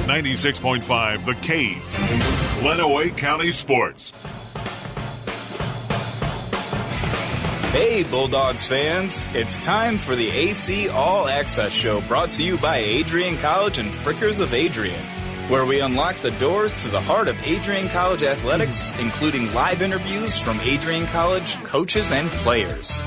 96.5 The Cave, Lenawee County Sports. Hey, Bulldogs fans. It's time for the AC All Access Show, brought to you by Adrian College and Frickers of Adrian, where we unlock the doors to the heart of Adrian College athletics, including live interviews from Adrian College coaches and players.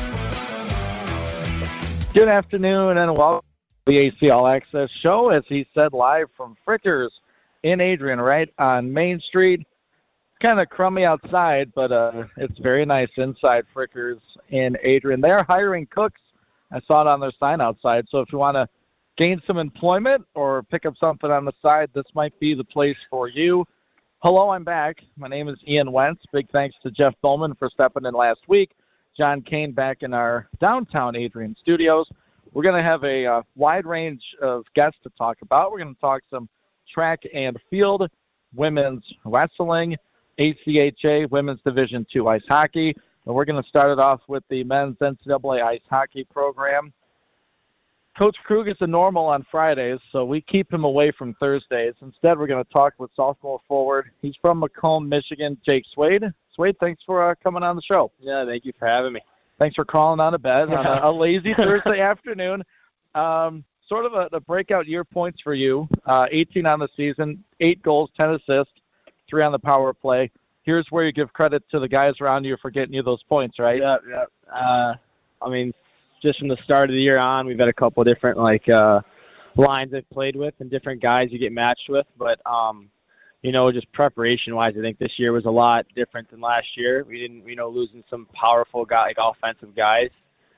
Good afternoon and welcome to the AC All Access Show, as he said, live from Frickers in Adrian, right on Main Street. Kind of crummy outside, but it's very nice inside Frickers in Adrian. They're hiring cooks. I saw it on their sign outside. So if you want to gain some employment or pick up something on the side, this might be the place for you. Hello, I'm back. My name is Ian Wentz. Big thanks to Jeff Bowman for stepping in last week. John Kane back in our downtown Adrian studios. We're going to have a wide range of guests to talk about. We're going to talk some track and field, women's wrestling, ACHA, Women's Division II ice hockey. And we're going to start it off with the men's NCAA ice hockey program. Coach Krug is a normal on Fridays, so we keep him away from Thursdays. Instead, we're going to talk with sophomore forward. He's from Macomb, Michigan, Jake Swade. Swade, thanks for coming on the show. Yeah, thank you for having me. Thanks for crawling out of bed on a lazy Thursday afternoon. Sort of a breakout year points for you. 18 on the season, 8 goals, 10 assists. 3 on the power play. Here's where you give credit to the guys around you for getting you those points, right? Yeah. I mean, just from the start of the year on, we've had a couple of different lines I've played with and different guys you get matched with. But just preparation-wise, I think this year was a lot different than last year. We didn't, losing some powerful offensive guys.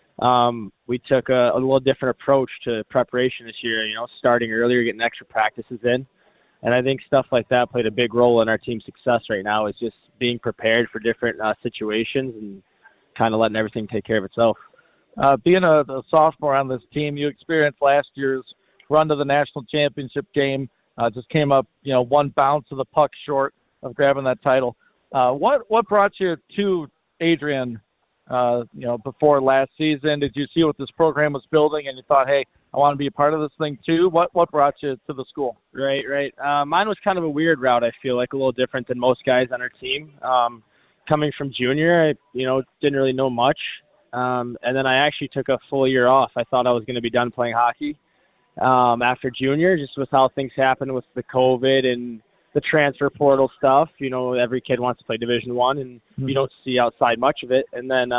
We took a little different approach to preparation this year. Starting earlier, getting extra practices in. And I think stuff like that played a big role in our team's success right now, is just being prepared for different situations and kind of letting everything take care of itself. Being a sophomore on this team, you experienced last year's run to the national championship game. Just came up, one bounce of the puck short of grabbing that title. What brought you to Adrian, before last season? Did you see what this program was building and you thought, hey, I want to be a part of this thing too? What brought you to the school? Right. Mine was kind of a weird route, I feel like, a little different than most guys on our team. Coming from junior, I, didn't really know much. And then I actually took a full year off. I thought I was going to be done playing hockey after junior, just with how things happened with the COVID and the transfer portal stuff. Every kid wants to play Division I, and you don't see outside much of it. And then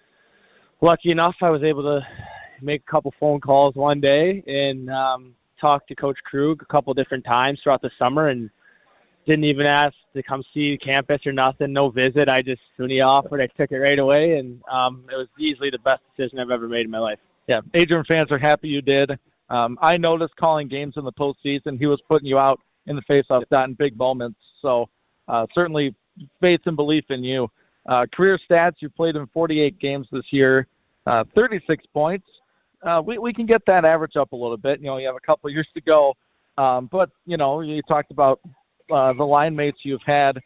lucky enough, I was able to make a couple phone calls one day and talk to Coach Krug a couple different times throughout the summer, and didn't even ask to come see the campus or nothing, no visit. When he offered, I took it right away, and it was easily the best decision I've ever made in my life. Yeah, Adrian fans are happy you did. I noticed calling games in the postseason, he was putting you out in the face-off dot in big moments, so certainly faith and belief in you. Career stats, you played in 48 games this year, 36 points. We can get that average up a little bit. You have a couple years to go. But, you talked about the line mates you've had.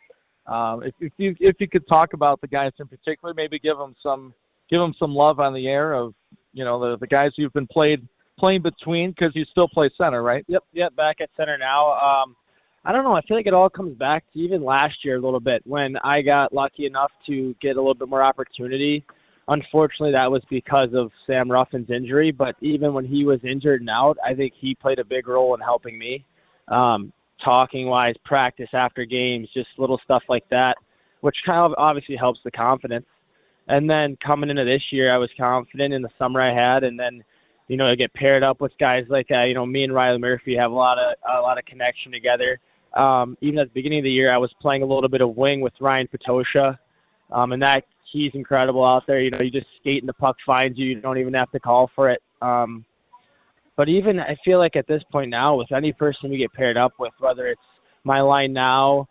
If you could talk about the guys in particular, maybe give them some love on the air of, the guys you've been playing between, because you still play center, right? Yep, back at center now. I don't know. I feel like it all comes back to even last year a little bit when I got lucky enough to get a little bit more opportunity. Unfortunately, that was because of Sam Ruffin's injury, but even when he was injured and out, I think he played a big role in helping me. Talking-wise, practice after games, just little stuff like that, which kind of obviously helps the confidence. And then coming into this year, I was confident in the summer I had, and then, I get paired up with guys like, me and Riley Murphy have a lot of connection together. Even at the beginning of the year, I was playing a little bit of wing with Ryan Patosha, and that he's incredible out there. You just skate and the puck finds you. You don't even have to call for it. But even I feel like at this point now, with any person we get paired up with, whether it's my line now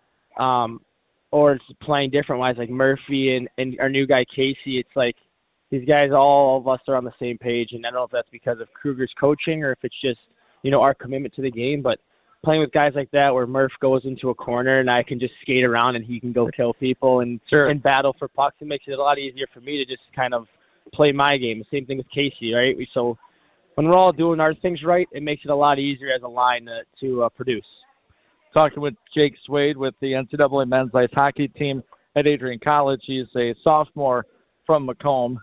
or it's playing different-wise, like Murphy and our new guy Casey, it's like these guys, all of us are on the same page. And I don't know if that's because of Kruger's coaching or if it's just, our commitment to the game. But playing with guys like that where Murph goes into a corner and I can just skate around and he can go kill people and battle for pucks, it makes it a lot easier for me to just kind of play my game. The same thing with Casey, right? So when we're all doing our things right, it makes it a lot easier as a line to produce. Talking with Jake Swade with the NCAA men's ice hockey team at Adrian College. He's a sophomore from Macomb.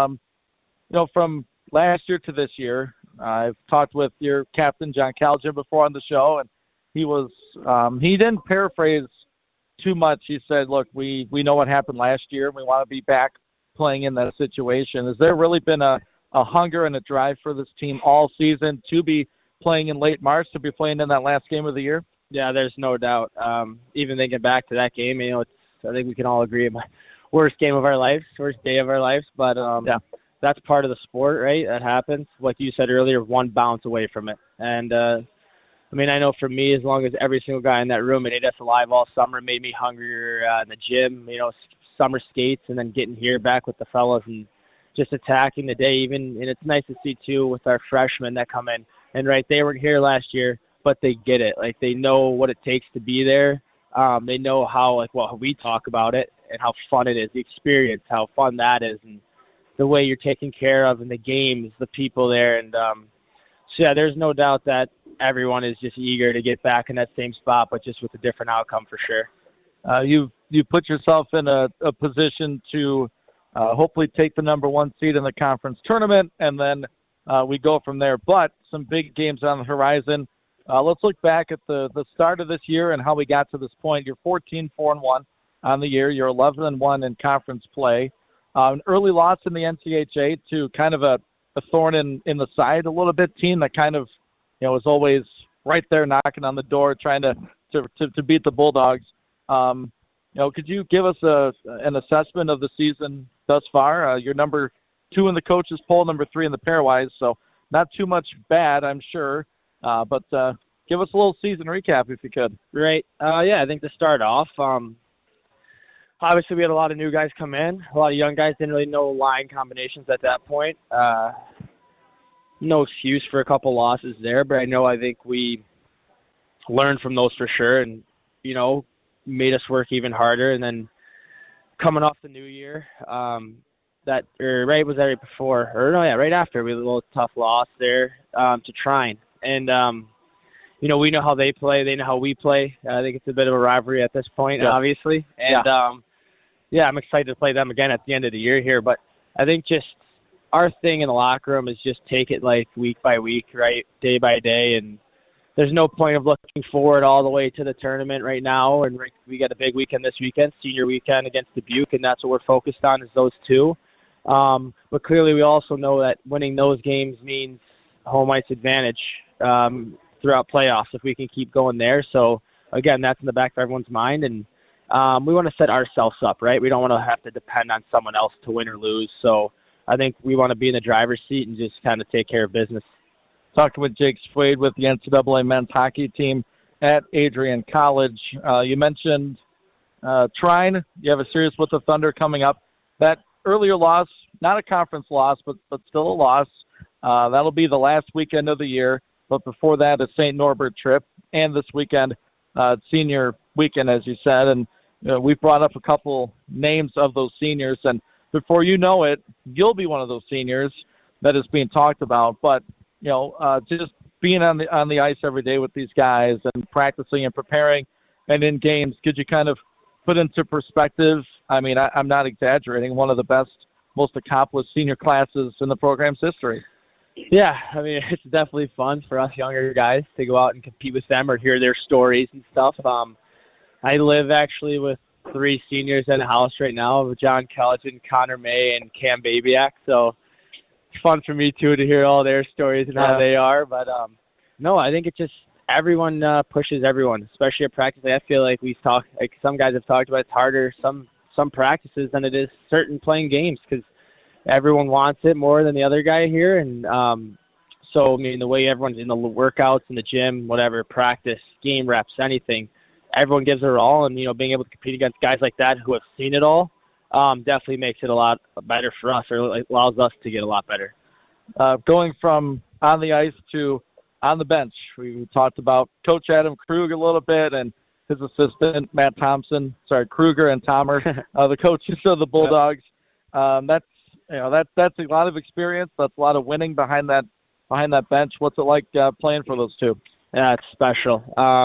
From last year to this year, I've talked with your captain, John Calgin, before on the show, and he didn't paraphrase too much. He said, look, we know what happened last year, and we want to be back playing in that situation. Has there really been a hunger and a drive for this team all season to be playing in late March, to be playing in that last game of the year? Yeah, there's no doubt. Even thinking back to that game, I think we can all agree my worst game of our lives, worst day of our lives. But that's part of the sport, right? That happens. Like you said earlier, one bounce away from it. And I know for me, as long as every single guy in that room made us alive all summer, made me hungrier in the gym. Summer skates, and then getting here back with the fellas and just attacking the day. And it's nice to see too with our freshmen that come in. And they weren't here last year, but they get it. Like, they know what it takes to be there. They know how, we talk about it and how fun it is, the experience, how fun that is, and the way you're taken care of in the games, the people there. And there's no doubt that everyone is just eager to get back in that same spot, but just with a different outcome for sure. You put yourself in a position to hopefully take the number 1 seed in the conference tournament, and then we go from there. But some big games on the horizon. Let's look back at the start of this year and how we got to this point. You're 14-4-1 on the year. You're 11-1 in conference play. An early loss in the NCHA to kind of a thorn in the side a little bit team that kind of was always right there knocking on the door trying to beat the Bulldogs. Could you give us an assessment of the season thus far? You're number 2 in the coaches poll, number 3 in the pairwise, so not too much bad, I'm sure. But give us a little season recap if you could. Right. I think to start off, obviously we had a lot of new guys come in. A lot of young guys didn't really know line combinations at that point. No excuse for a couple losses there, but I think we learned from those for sure, and made us work even harder. And then coming off the new year, right after, we had a little tough loss there to Trine. And we know how they play, they know how we play. I think it's a bit of a rivalry at this point, obviously. And I'm excited to play them again at the end of the year here. But I think just our thing in the locker room is just take it like week by week, right, day by day. And there's no point of looking forward all the way to the tournament right now. And we got a big weekend this weekend, senior weekend against Dubuque, and that's what we're focused on, is those two. But clearly we also know that winning those games means home ice advantage throughout playoffs if we can keep going there. So, again, that's in the back of everyone's mind. And we want to set ourselves up, right? We don't want to have to depend on someone else to win or lose. So I think we want to be in the driver's seat and just kind of take care of business. Talking with Jake Swade with the NCAA men's hockey team at Adrian College. You mentioned Trine. You have a series with the Thunder coming up. That earlier loss, not a conference loss, but still a loss. That'll be the last weekend of the year. But before that, a St. Norbert trip. And this weekend, senior weekend, as you said. And we brought up a couple names of those seniors. And before you know it, you'll be one of those seniors that is being talked about. But just being on the ice every day with these guys and practicing and preparing and in games, could you kind of put into perspective? I mean, I'm not exaggerating. One of the best, most accomplished senior classes in the program's history. Yeah, I mean, it's definitely fun for us younger guys to go out and compete with them or hear their stories and stuff. I live actually with 3 seniors in the house right now, John Calgin, Connor May, and Cam Babiak. So it's fun for me, too, to hear all their stories and how they are. But, no, I think it's just everyone pushes everyone, especially at practice. I feel like some guys have talked about it's harder some practices than it is certain playing games because everyone wants it more than the other guy here. And so, I mean, the way everyone's in the workouts, in the gym, whatever, practice, game reps, anything, everyone gives their all. And, being able to compete against guys like that who have seen it all definitely makes it a lot better for us, or allows us to get a lot better. Going from on the ice to on the bench, we talked about Coach Adam Krug a little bit and his assistant, Matt Thompson. Kruger and Tomer, the coaches of the Bulldogs. That's a lot of experience. That's a lot of winning behind that behind that bench. What's it like playing for those two? Yeah, it's special.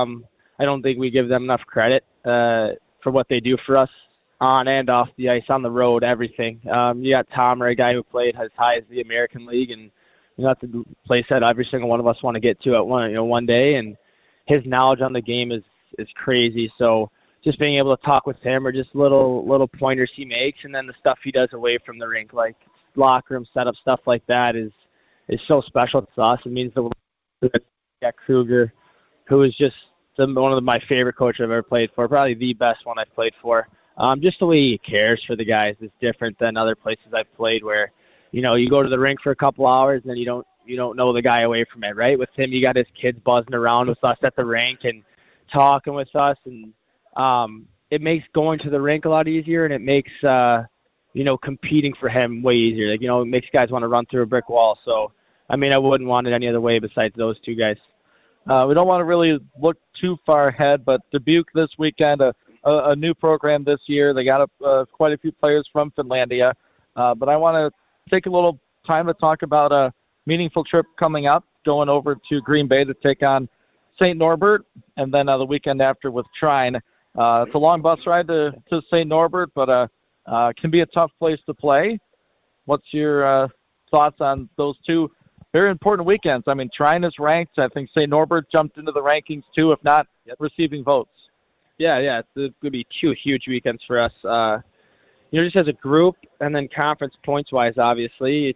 I don't think we give them enough credit for what they do for us on and off the ice, on the road, everything. You got Tomer, a guy who played as high as the American League, and that's the place that every single one of us want to get to at one day. And his knowledge on the game is crazy. So just being able to talk with him, or just little pointers he makes, and then the stuff he does away from the rink, like locker room setup, stuff like that, is so special to us. It means that Jack Kruger, who is just one of my favorite coaches I've ever played for, probably the best one I've played for. Just the way he cares for the guys is different than other places I've played where, you go to the rink for a couple hours and then you don't know the guy away from it, right? With him, you got his kids buzzing around with us at the rink and talking with us, and it makes going to the rink a lot easier, and it makes competing for him way easier. Like, it makes guys want to run through a brick wall. So, I wouldn't want it any other way besides those two guys. We don't want to really look too far ahead, but Dubuque this weekend, a new program this year. They got quite a few players from Finlandia. But I want to take a little time to talk about a meaningful trip coming up, going over to Green Bay to take on St. Norbert, and then the weekend after with Trine. It's a long bus ride to St. Norbert, but can be a tough place to play. What's your thoughts on those two very important weekends? Trine is ranked. I think St. Norbert jumped into the rankings too, if not receiving votes. Yeah, it's going to be two huge weekends for us. Just as a group, and then conference points-wise, obviously.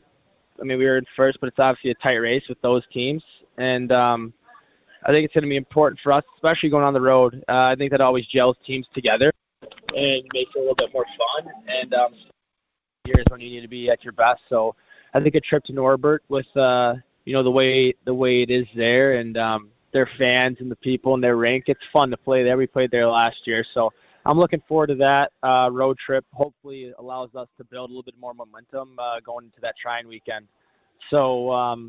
We were in first, but it's obviously a tight race with those teams. And I think it's going to be important for us, especially going on the road. I think that always gels teams together and makes it a little bit more fun. And here's when you need to be at your best. So I think a trip to Norbert with the way it is there, and their fans and the people in their rink, it's fun to play there. We played there last year, so I'm looking forward to that road trip. Hopefully it allows us to build a little bit more momentum going into that Trine weekend. So,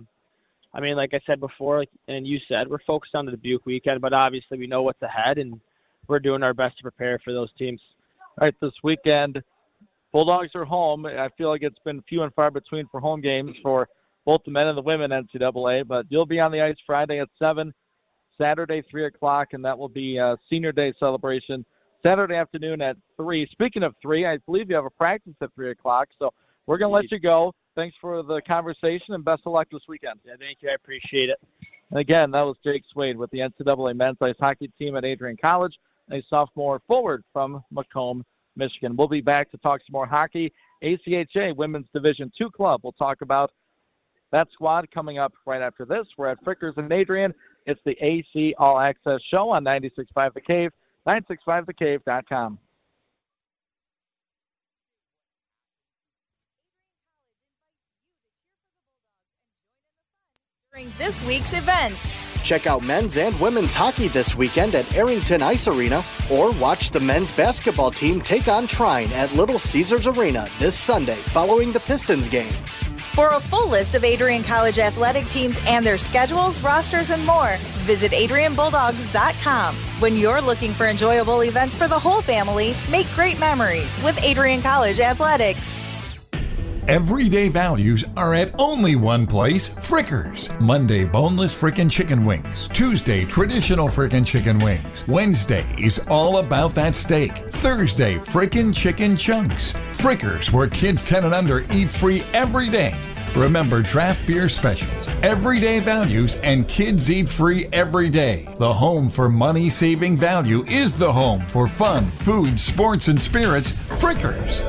like I said before, and you said, we're focused on the Dubuque weekend, but obviously we know what's ahead, and we're doing our best to prepare for those teams. All right, this weekend, Bulldogs are home. I feel like it's been few and far between for home games for both the men and the women NCAA, but you'll be on the ice Friday at 7, Saturday 3 o'clock, and that will be a Senior Day celebration Saturday afternoon at 3. Speaking of 3, I believe you have a practice at 3 o'clock, so we're going to let you go. Thanks for the conversation, and best of luck this weekend. Yeah, thank you. I appreciate it. And again, that was Jake Swade with the NCAA men's ice hockey team at Adrian College, a sophomore forward from Macomb, Michigan. We'll be back to talk some more hockey. ACHA Women's Division II Club. We'll talk about that squad coming up right after this. We're at Frickers and Adrian. It's the AC All Access Show on 96.5 The Cave, 965thecave.com. During this week's events. Check out men's and women's hockey this weekend at Arrington Ice Arena, or watch the men's basketball team take on Trine at Little Caesars Arena this Sunday following the Pistons game. For a full list of Adrian College athletic teams and their schedules, rosters, and more, visit AdrianBulldogs.com. When you're looking for enjoyable events for the whole family, make great memories with Adrian College Athletics. Everyday values are at only one place, Frickers. Monday, boneless frickin' chicken wings. Tuesday, traditional frickin' chicken wings. Wednesday is all about that steak. Thursday, frickin' chicken chunks. Frickers, where kids 10 and under eat free every day. Remember draft beer specials, everyday values, and kids eat free every day. The home for money-saving value is the home for fun, food, sports, and spirits, Frickers.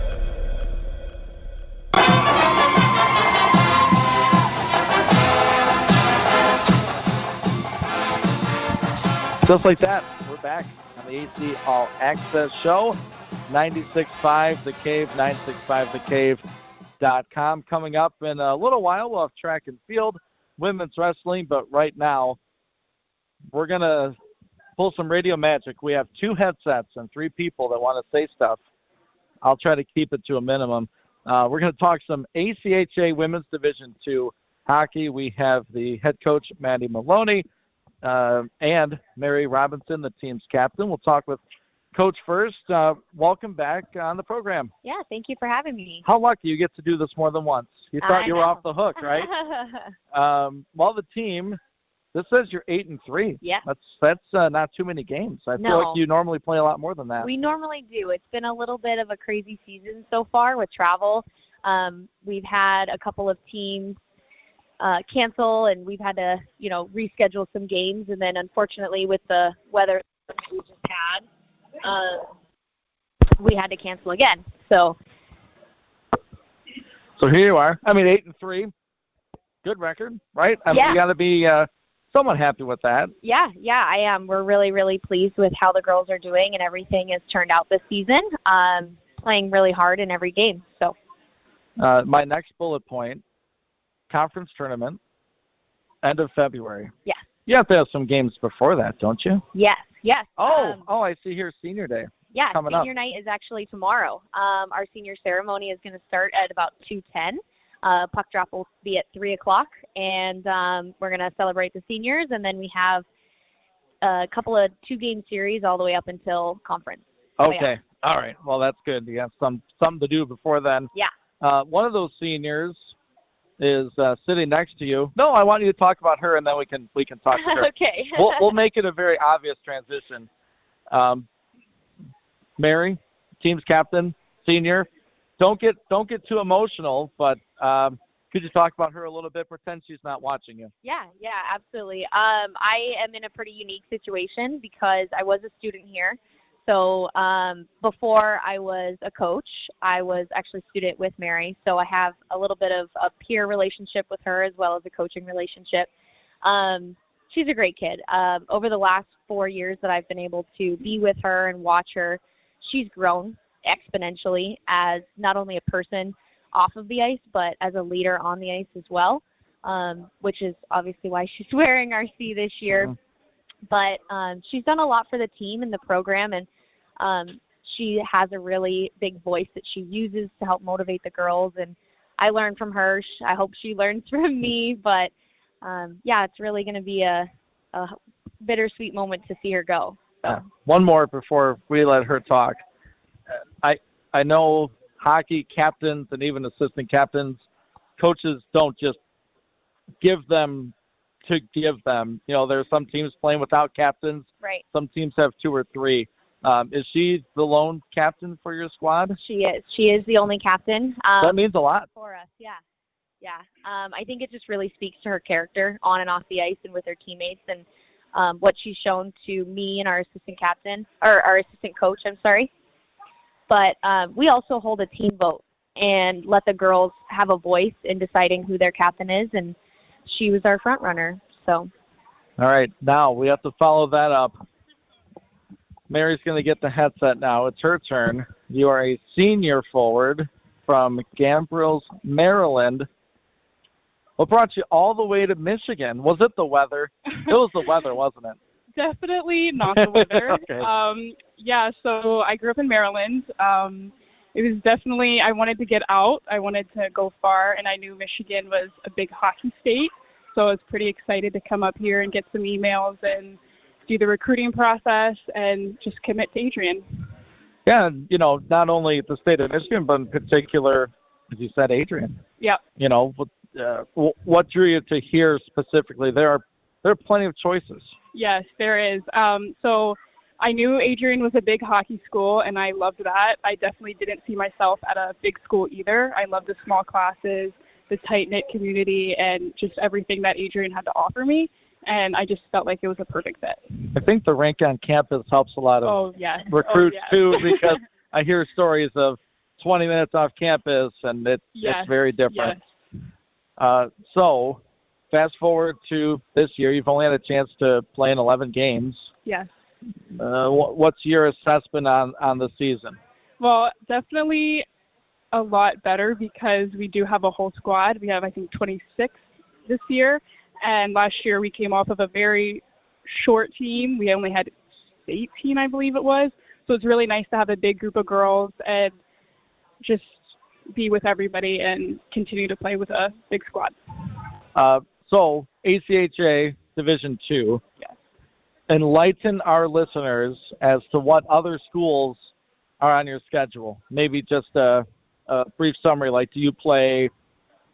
Just like that, we're back on the AC All Access Show, 96.5 The Cave, 965thecave.com. Coming up in a little while, we'll have track and field, women's wrestling, but right now, we're going to pull some radio magic. We have 2 headsets and 3 people that want to say stuff. I'll try to keep it to a minimum. We're going to talk some ACHA Women's Division II hockey. We have the head coach, Maddie Maloney, and Mary Robinson, the team's captain. We'll talk with Coach first. Welcome back on the program. Yeah, thank you for having me. How lucky you get to do this more than once? You thought you were off the hook, right? Well, the team, this says you're 8-3. Yeah. That's not too many games. I feel like you normally play a lot more than that. We normally do. It's been a little bit of a crazy season so far with travel. We've had a couple of teams cancel, and we've had to, reschedule some games. And then, unfortunately, with the weather we just had, we had to cancel again. So here you are. 8-3, good record, right? You got to be somewhat happy with that. Yeah, I am. We're really, really pleased with how the girls are doing, and everything has turned out this season. Playing really hard in every game. So my next bullet point: conference tournament, end of February. Yes. You have to have some games before that, don't you? Yes. Oh, I see here senior day. Yeah, coming senior up. night is actually tomorrow. Our senior ceremony is going to start at about 2:10. Puck drop will be at 3 o'clock, and we're going to celebrate the seniors, and then we have a couple of 2-game series all the way up until conference. Okay. All right. Well, that's good. You have something to do before then. Yeah. One of those seniors is sitting next to you. No, I want you to talk about her, and then we can talk to her. Okay. We'll make it a very obvious transition. Mary, team's captain, senior. Don't get too emotional, but could you talk about her a little bit? Pretend she's not watching you. Yeah, absolutely. I am in a pretty unique situation because I was a student here. So before I was a coach, I was actually a student with Mary. So I have a little bit of a peer relationship with her as well as a coaching relationship. She's a great kid. Over the last 4 years that I've been able to be with her and watch her, she's grown exponentially as not only a person off of the ice, but as a leader on the ice as well, which is obviously why she's wearing our C this year. Mm-hmm. But she's done a lot for the team and the program, and she has a really big voice that she uses to help motivate the girls. And I learn from her. I hope she learns from me. But, it's really going to be a bittersweet moment to see her go. So. One more before we let her talk. I know hockey captains and even assistant captains, coaches don't just give them to give them. There's some teams playing without captains. Right. Some teams have 2 or 3. Is she the lone captain for your squad? She is. She is the only captain. That means a lot. For us, yeah. I think it just really speaks to her character on and off the ice and with her teammates, and what she's shown to me and our assistant captain, or our assistant coach, I'm sorry. But we also hold a team vote and let the girls have a voice in deciding who their captain is, and she was our front runner. So. All right, now we have to follow that up. Mary's going to get the headset now. It's her turn. You are a senior forward from Gambrels, Maryland. What brought you all the way to Michigan? Was it the weather? It was the weather, wasn't it? Definitely not the weather. Okay. So I grew up in Maryland. It was definitely, I wanted to get out. I wanted to go far, and I knew Michigan was a big hockey state. So I was pretty excited to come up here and get some emails and do the recruiting process and just commit to Adrian. Yeah, not only the state of Michigan, but in particular, as you said, Adrian. Yeah. What drew you to here specifically? There are plenty of choices. Yes, there is. So I knew Adrian was a big hockey school, and I loved that. I definitely didn't see myself at a big school either. I loved the small classes, the tight-knit community, and just everything that Adrian had to offer me. And I just felt like it was a perfect fit. I think the rink on campus helps a lot of recruits too, because I hear stories of 20 minutes off campus, and it's very different. Yes. So fast forward to this year, you've only had a chance to play in 11 games. Yes. What's your assessment on the season? Well, definitely a lot better because we do have a whole squad. We have, I think, 26 this year. And last year we came off of a very short team. We only had 18, I believe it was. So it's really nice to have a big group of girls and just be with everybody and continue to play with a big squad. So ACHA Division II. Yes. Enlighten our listeners as to what other schools are on your schedule. Maybe just a brief summary, like do you play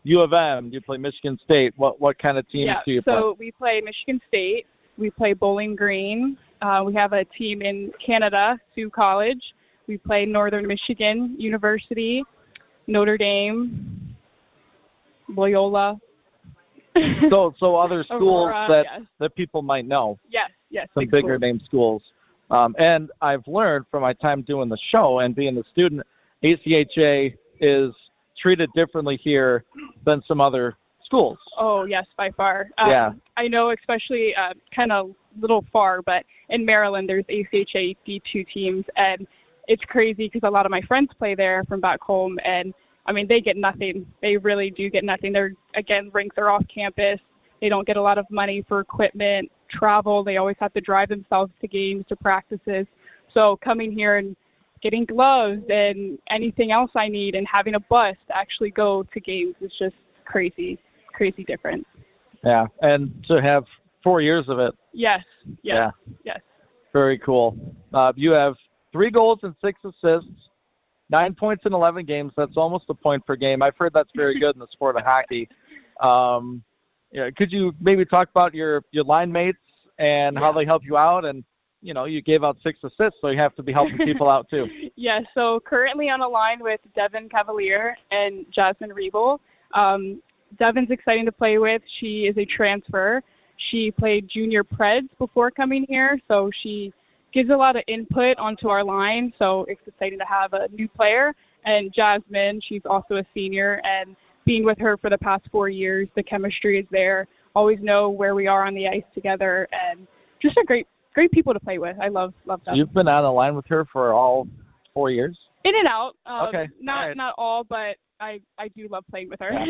U of M, you play Michigan State. What kind of teams do you play? So we play Michigan State. We play Bowling Green. We have a team in Canada, Sioux College. We play Northern Michigan University, Notre Dame, Loyola. So other schools Aurora, that people might know. Yes. Some bigger name schools. And I've learned from my time doing the show and being a student, ACHA is treated differently here than some other schools. Oh, yes, by far. Yeah. I know, especially kind of little far, but in Maryland, there's ACHA D2 teams, and it's crazy because a lot of my friends play there from back home, and, I mean, they get nothing. They really do get nothing. Rinks are off campus. They don't get a lot of money for equipment, travel. They always have to drive themselves to games, to practices. So coming here and getting gloves and anything else I need and having a bus to actually go to games is just crazy difference. Yeah, and to have 4 years of it. Yes. Very cool. You have 3 goals and 6 assists, 9 points in 11 games. That's almost a point per game. I've heard that's very good in the sport of hockey. Could you maybe talk about your line mates and how they help you out? And, you gave out 6 assists, so you have to be helping people out too. Yeah, so currently on a line with Devin Cavalier and Jasmine Riebel. Devin's exciting to play with. She is a transfer. She played junior Preds before coming here, so she gives a lot of input onto our line, so it's exciting to have a new player. And Jasmine, she's also a senior, and being with her for the past 4 years, the chemistry is there. Always know where we are on the ice together, and just a great people to play with. I love them. You've been on the line with her for all 4 years? In and out. Okay. Not all, but I do love playing with her. Yeah.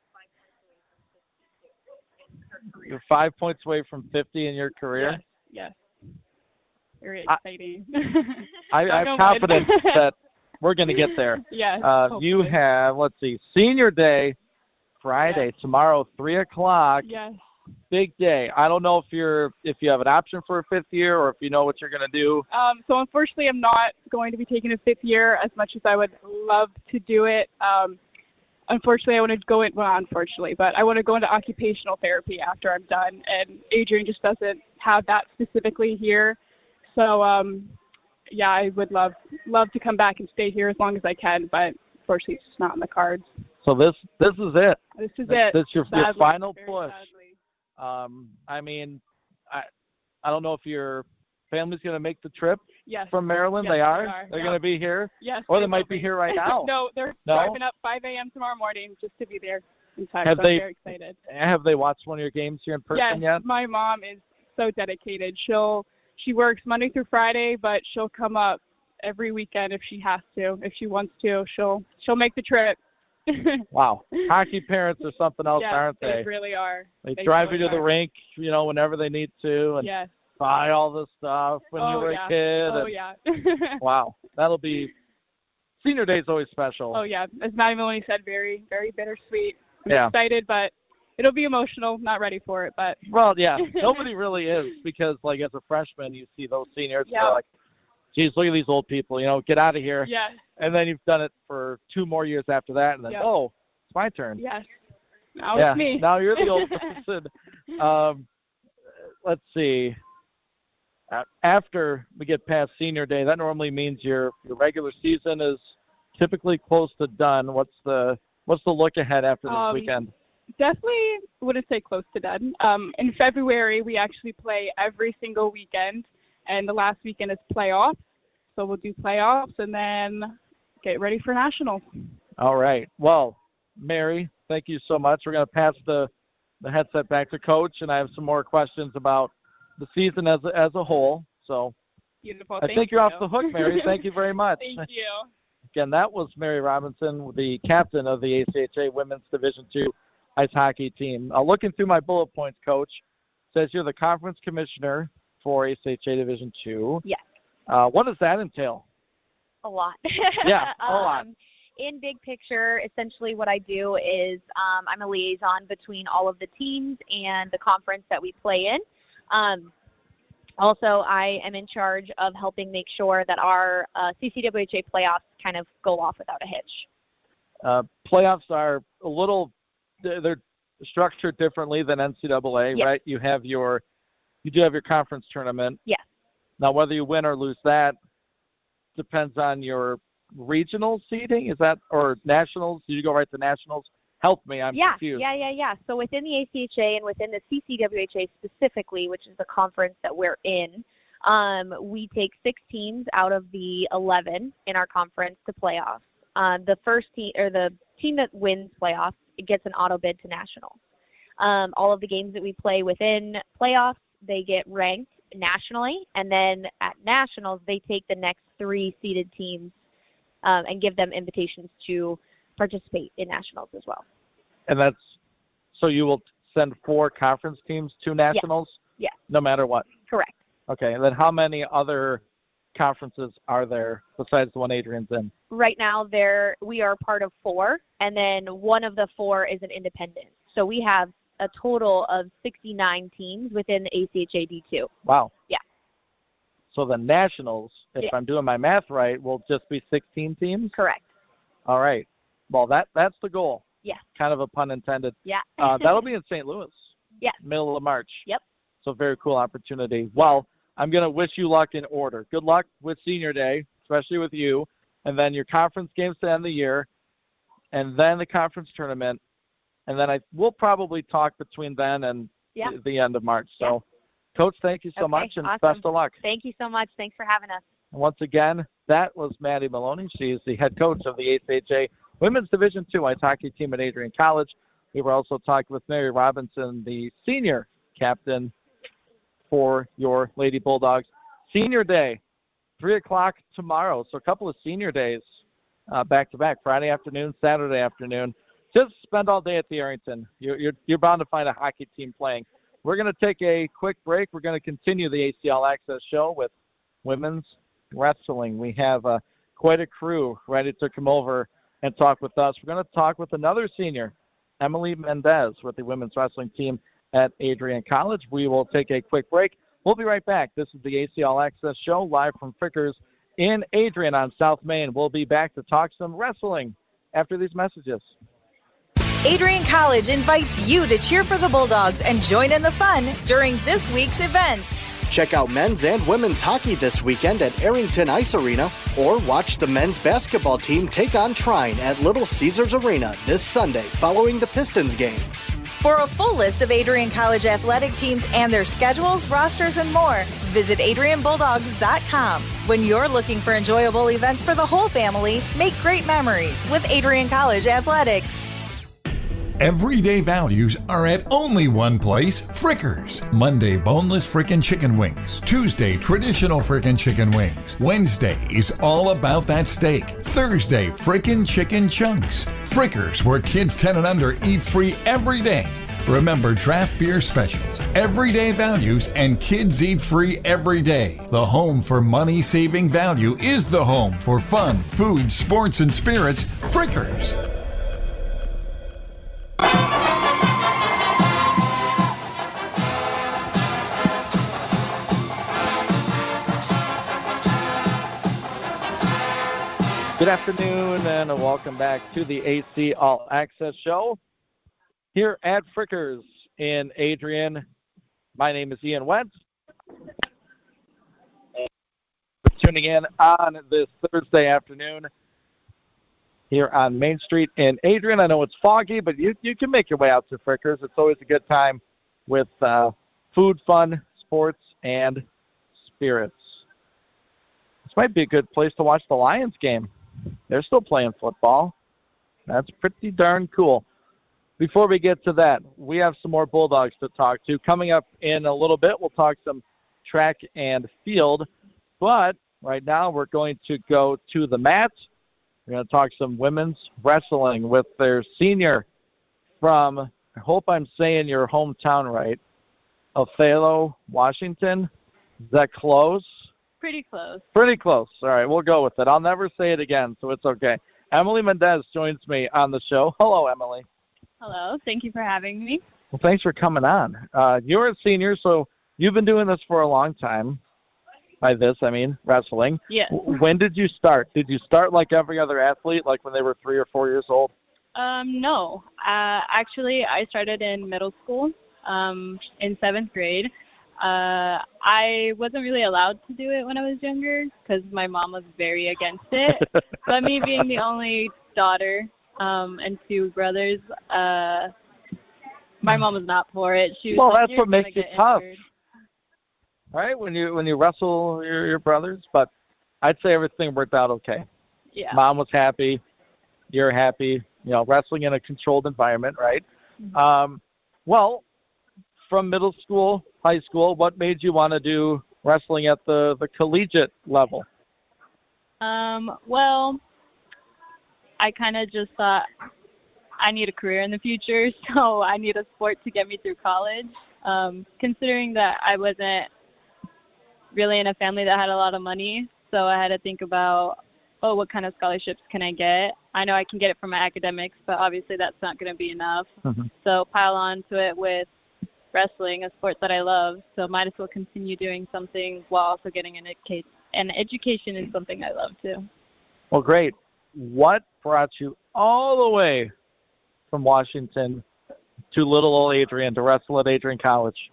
You're 5 points away from 50 in your career? Yes. Very exciting. I'm confident that we're going to get there. Yes. You have, Senior Day, Friday, tomorrow, 3 o'clock. Yes. Big day. I don't know if you have an option for a 5th year or if you know what you're going to do. So unfortunately, I'm not going to be taking a 5th year as much as I would love to do it. Unfortunately, I want to go in. Well, unfortunately, but I want to go into occupational therapy after I'm done, and Adrian just doesn't have that specifically here. So, I would love to come back and stay here as long as I can, but unfortunately, it's just not in the cards. So this is it. This is it. This is your final push. Sadly. I don't know if your family's going to make the trip from Maryland. Yes, they are. They're going to be here. Yes. Or they might be here right now. No, they're driving up 5 a.m. tomorrow morning just to be there in time. I'm very excited. Have they watched one of your games here in person yet? Yes, my mom is so dedicated. She works Monday through Friday, but she'll come up every weekend if she has to. If she wants to, she'll make the trip. Wow. Hockey parents are something else, aren't they? They really are. They drive you to the rink, whenever they need to, and buy all this stuff when you were a kid. Oh, yeah. Wow. That'll be – Senior Day is always special. Oh, yeah. As Maddie Maloney said, very, very bittersweet. I'm Yeah. excited, but it'll be emotional. Not ready for it, but. Well, yeah. Nobody really is because, as a freshman, you see those seniors. Yeah. They're like, geez, look at these old people. Get out of here. Yeah. And then you've done it for 2 more years after that, and then, it's my turn. Yes. Now it's me. Now you're the old person. Let's see. After we get past Senior Day, that normally means your regular season is typically close to done. What's the look ahead after this weekend? Definitely wouldn't say close to done. In February, we actually play every single weekend, and the last weekend is playoffs. So we'll do playoffs and then get ready for nationals. All right. Well, Mary, thank you so much. We're going to pass the headset back to Coach, and I have some more questions about the season as a whole. So beautiful. I think you're off the hook, Mary. Thank you very much. Thank you. Again, that was Mary Robinson, the captain of the ACHA Women's Division II ice hockey team. Looking through my bullet points, Coach, says you're the conference commissioner for ACHA Division II. Yes. What does that entail? A lot. Yeah, a lot. In big picture, essentially what I do is I'm a liaison between all of the teams and the conference that we play in. Also, I am in charge of helping make sure that our CCWHA playoffs kind of go off without a hitch. Playoffs are a little they're structured differently than NCAA, Yes. right? You do have your conference tournament. Yes. Now, whether you win or lose that depends on your regional seeding. Is that, or nationals? Do you go right to nationals? Help me, I'm confused. Yeah. So within the ACHA and within the CCWHA specifically, which is the conference that we're in, we take 6 teams out of the 11 in our conference to playoffs. The first team, or the team that wins playoffs, it gets an auto bid to nationals. All of the games that we play within playoffs, they get ranked nationally, and then at nationals, they take the next 3 seeded teams and give them invitations to participate in nationals as well. And so you will send 4 conference teams to nationals? Yes. No matter what? Correct. Okay, and then how many other conferences are there besides the one Adrian's in? Right now, we are part of 4, and then one of the 4 is an independent. So we have a total of 69 teams within the ACHA D2. Wow. Yeah. So the nationals, if I'm doing my math right, will just be 16 teams? Correct. All right. Well, that's the goal. Yeah. Kind of a pun intended. Yeah. That'll be in St. Louis. Yeah. Middle of March. Yep. So very cool opportunity. Well, I'm going to wish you luck in order. Good luck with Senior Day, especially with you, and then your conference games to end the year, and then the conference tournament, and then we'll probably talk between then and the end of March. So, Coach, thank you so much, and awesome. best of luck. Thank you so much. Thanks for having us. And once again, that was Maddie Maloney. She is the head coach of the ACHA Women's Division II ice hockey team at Adrian College. We were also talking with Mary Robinson, the senior captain for your Lady Bulldogs. Senior Day, 3 o'clock tomorrow. So a couple of senior days back-to-back, Friday afternoon, Saturday afternoon. Just spend all day at the Arrington. You're bound to find a hockey team playing. We're going to take a quick break. We're going to continue the ACL Access show with women's wrestling. We have quite a crew ready to come over and talk with us. We're going to talk with another senior, Emily Mendez, with the women's wrestling team at Adrian College. We will take a quick break. We'll be right back. This is the ACL Access show live from Frickers in Adrian on South Main. We'll be back to talk some wrestling after these messages. Adrian College invites you to cheer for the Bulldogs and join in the fun during this week's events. Check out men's and women's hockey this weekend at Arrington Ice Arena, or watch the men's basketball team take on Trine at Little Caesars Arena this Sunday following the Pistons game. For a full list of Adrian College athletic teams and their schedules, rosters, and more, visit AdrianBulldogs.com. When you're looking for enjoyable events for the whole family, make great memories with Adrian College Athletics. Everyday values are at only one place, Frickers. Monday, boneless frickin' chicken wings. Tuesday, traditional frickin' chicken wings. Wednesday is all about that steak. Thursday, frickin' chicken chunks. Frickers, where kids 10 and under eat free every day. Remember draft beer specials, everyday values, and kids eat free every day. The home for money-saving value is the home for fun, food, sports, and spirits, Frickers. Good afternoon and welcome back to the AC All Access Show here at Frickers in Adrian. My name is Ian Wentz. Tuning in on this Thursday afternoon here on Main Street in Adrian. I know it's foggy, but you can make your way out to Frickers. It's always a good time with food, fun, sports, and spirits. This might be a good place to watch the Lions game. They're still playing football. That's pretty darn cool. Before we get to that, we have some more Bulldogs to talk to. Coming up in a little bit, we'll talk some track and field. But right now, we're going to go to the mat. We're going to talk some women's wrestling with their senior from, I hope I'm saying your hometown right, Othello, Washington. Is that close? Pretty close. Pretty close. All right, we'll go with it. I'll never say it again, so it's okay. Emily Mendez joins me on the show. Hello, Emily. Hello. Thank you for having me. Well, thanks for coming on. You're a senior, so you've been doing this for a long time. By this, I mean wrestling. Yes. When did you start? Did you start like every other athlete, like when they were 3 or 4 years old? No. Actually, I started in middle school in 7th grade. I wasn't really allowed to do it when I was younger because my mom was very against it. But me being the only daughter and 2 brothers, my mom was not for it. She was Well, like, that's "You're what gonna makes it get tough, injured." right? When you wrestle your brothers, but I'd say everything worked out okay. Yeah. Mom was happy, you're happy. Wrestling in a controlled environment, right? Mm-hmm. Well, from middle school, high school, what made you want to do wrestling at the collegiate level? Well, I kind of just thought I need a career in the future, so I need a sport to get me through college. Considering that I wasn't really in a family that had a lot of money, so I had to think about, what kind of scholarships can I get? I know I can get it from my academics, but obviously that's not going to be enough. Mm-hmm. So pile on to it with wrestling, a sport that I love, so might as well continue doing something while also getting an education in something I love too. Well, great. What brought you all the way from Washington to little old Adrian to wrestle at Adrian College?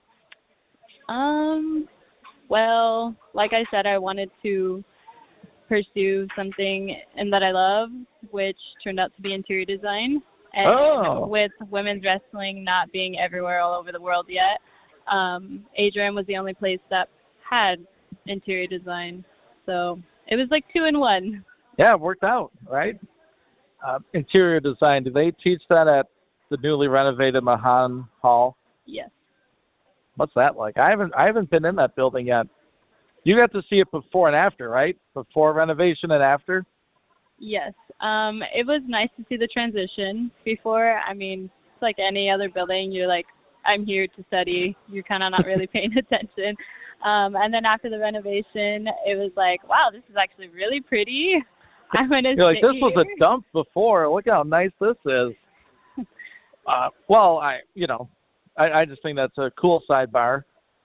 Well, like I said, I wanted to pursue something that I love, which turned out to be interior design. And with women's wrestling not being everywhere all over the world yet, Adrian was the only place that had interior design. So it was like 2 in 1. Yeah, it worked out, right? Interior design, do they teach that at the newly renovated Mahan Hall? Yes. What's that like? I haven't been in that building yet. You got to see it before and after, right? Before renovation and after? Yes. It was nice to see the transition. Before, it's like any other building. You're like, I'm here to study. You're kind of not really paying attention. And then after the renovation, it was like, wow, this is actually really pretty. I'm going to You're like, this was a dump before. Look how nice this is. Well, I just think that's a cool sidebar.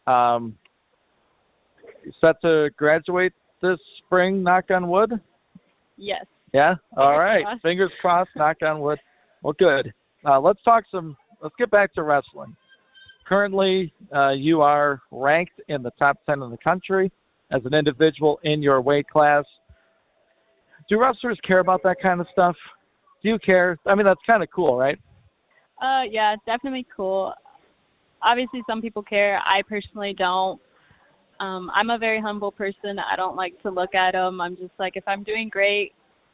Set to graduate this spring, knock on wood? Yes. Yeah? All right. Crossed. Fingers crossed, knock on wood. Well, good. Let's get back to wrestling. Currently, you are ranked in the top 10 in the country as an individual in your weight class. Do wrestlers care about that kind of stuff? Do you care? That's kind of cool, right? Yeah, it's definitely cool. Obviously, some people care. I personally don't. I'm a very humble person. I don't like to look at them. I'm just like, if I'm doing great.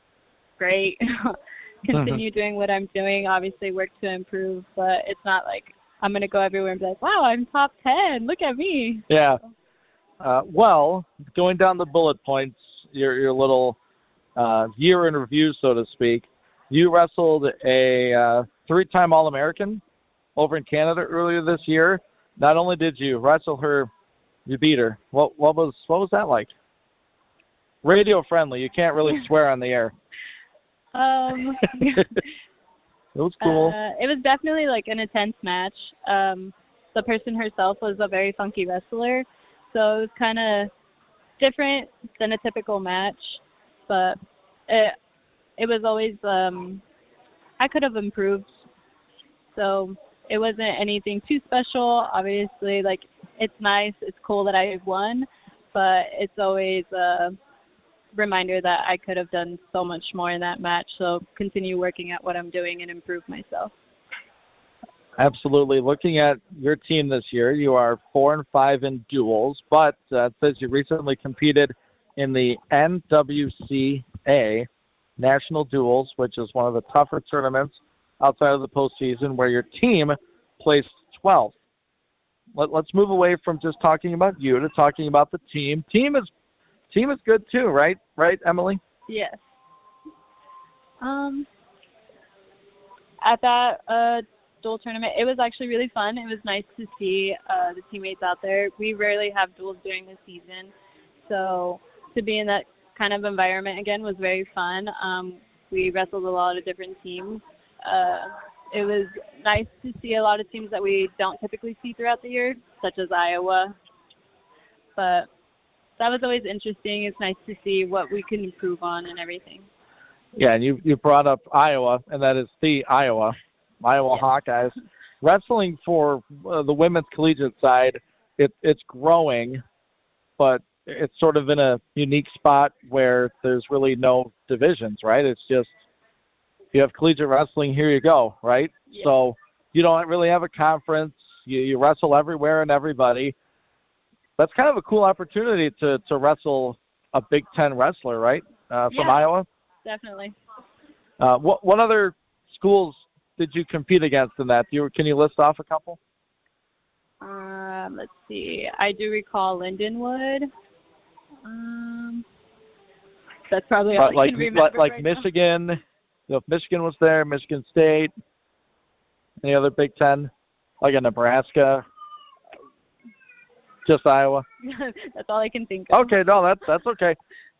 Continue doing what I'm doing. Obviously, work to improve, but it's not like I'm going to go everywhere and be like, wow, I'm top 10. Look at me. Yeah. Well, going down the bullet points, your little year in review, so to speak, you wrestled a 3-time All-American over in Canada earlier this year. Not only did you wrestle her, you beat her. What was that like? Radio friendly. You can't really swear on the air. It was cool. It was definitely like an intense match. The person herself was a very funky wrestler, so it was kind of different than a typical match. But it was always I could have improved. So it wasn't anything too special. Obviously, like, it's nice, it's cool that I won, but it's always a reminder that I could have done so much more in that match. So continue working at what I'm doing and improve myself. Absolutely. Looking at your team this year, you are 4-5 in duels, but it says you recently competed in the NWCA National Duels, which is one of the tougher tournaments outside of the postseason, where your team placed 12th. Let's move away from just talking about you to talking about the team. Team is good too, right? Right, Emily? Yes. At that dual tournament, it was actually really fun. It was nice to see the teammates out there. We rarely have duels during the season, so to be in that kind of environment again was very fun. We wrestled a lot of different teams. It was nice to see a lot of teams that we don't typically see throughout the year, such as Iowa. But that was always interesting. It's nice to see what we can improve on and everything. Yeah, and you brought up Iowa, and that is the Iowa Hawkeyes. Wrestling for the women's collegiate side, it's growing, but it's sort of in a unique spot where there's really no divisions, right? It's just you have collegiate wrestling, here you go, right? Yeah. So you don't really have a conference. You wrestle everywhere and everybody. That's kind of a cool opportunity to wrestle a Big Ten wrestler, right, from Iowa? Definitely. What other schools did you compete against in that? Can you list off a couple? Let's see. I do recall Lindenwood. That's probably all I can remember right Michigan. If Michigan was there, Michigan State. Any other Big Ten? Like a Nebraska? Just Iowa? That's all I can think of. Okay, no, that's okay.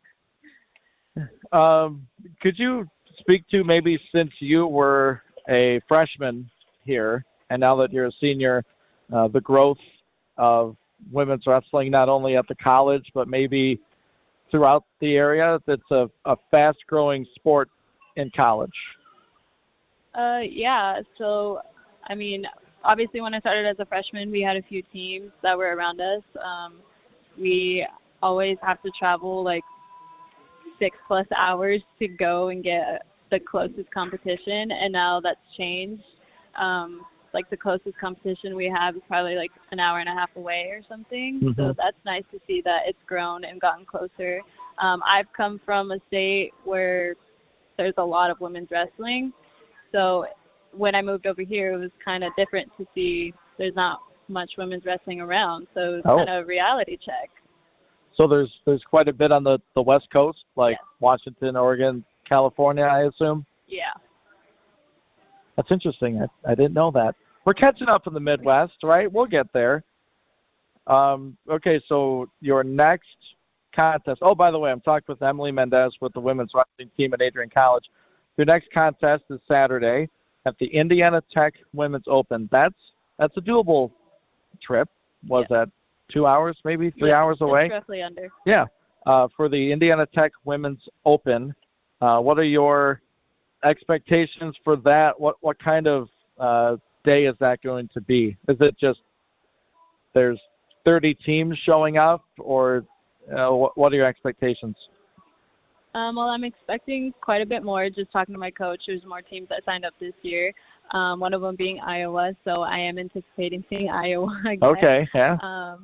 Could you speak to, maybe since you were a freshman here and now that you're a senior, the growth of women's wrestling, not only at the college, but maybe throughout the area? That's a fast-growing sport in college. Yeah, so, I mean, obviously when I started as a freshman, we had a few teams that were around us. We always have to travel like 6+ hours to go and get the closest competition, and now that's changed. Like the closest competition we have is probably like an hour and a half away or something. Mm-hmm. So that's nice to see that it's grown and gotten closer. I've come from a state where there's a lot of women's wrestling. So when I moved over here, it was kind of different to see there's not much women's wrestling around. So it was kind of a reality check. So there's quite a bit on the West Coast, like Washington, Oregon, California, I assume? Yeah. That's interesting. I didn't know that. We're catching up in the Midwest, right? We'll get there. Okay, so your next contest. Oh, by the way, I'm talking with Emily Mendez with the women's wrestling team at Adrian College. Your next contest is Saturday at the Indiana Tech Women's Open. That's a doable trip. Was that 2 hours, maybe 3 hours away? Roughly under. Yeah. For the Indiana Tech Women's Open, what are your expectations for that? What kind of day is that going to be? Is it just there's 30 teams showing up, or what are your expectations? Well, I'm expecting quite a bit more. Just talking to my coach, there's more teams that signed up this year. One of them being Iowa, so I am anticipating seeing Iowa again. Okay, yeah.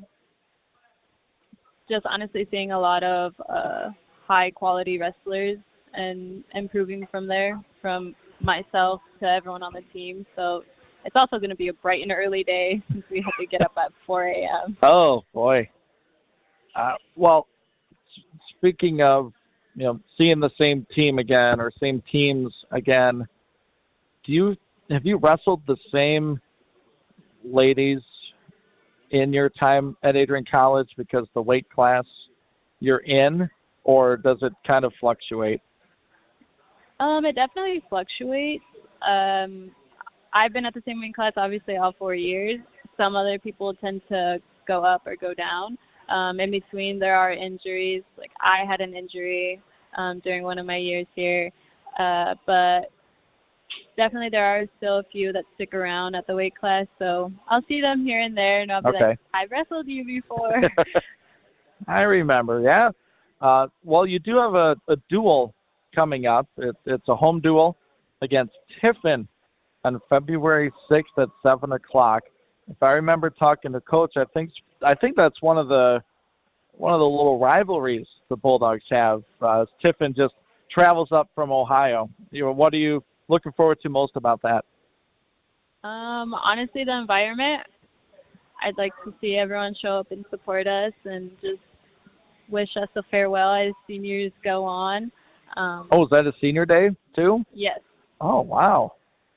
Just honestly seeing a lot of high-quality wrestlers and improving from there, from myself to everyone on the team. So it's also going to be a bright and early day since we have to get up at 4 a.m. Oh, boy. Well, speaking of, seeing the same team again or same teams again, have you wrestled the same ladies in your time at Adrian College because the weight class you're in, or does it kind of fluctuate? It definitely fluctuates. I've been at the same weight class, obviously, all 4 years. Some other people tend to go up or go down. In between, there are injuries. Like I had an injury during one of my years here, but definitely there are still a few that stick around at the weight class. So I'll see them here and there, and I'll be like, I wrestled you before. I remember, yeah. Well, you do have a duel coming up. It's a home duel against Tiffin on February 6th at 7 o'clock. If I remember talking to Coach, I think that's one of the little rivalries the Bulldogs have. Tiffin just travels up from Ohio. What are you looking forward to most about that? Honestly, the environment. I'd like to see everyone show up and support us and just wish us a farewell as seniors go on. Is that a senior day too? Yes. Oh, wow.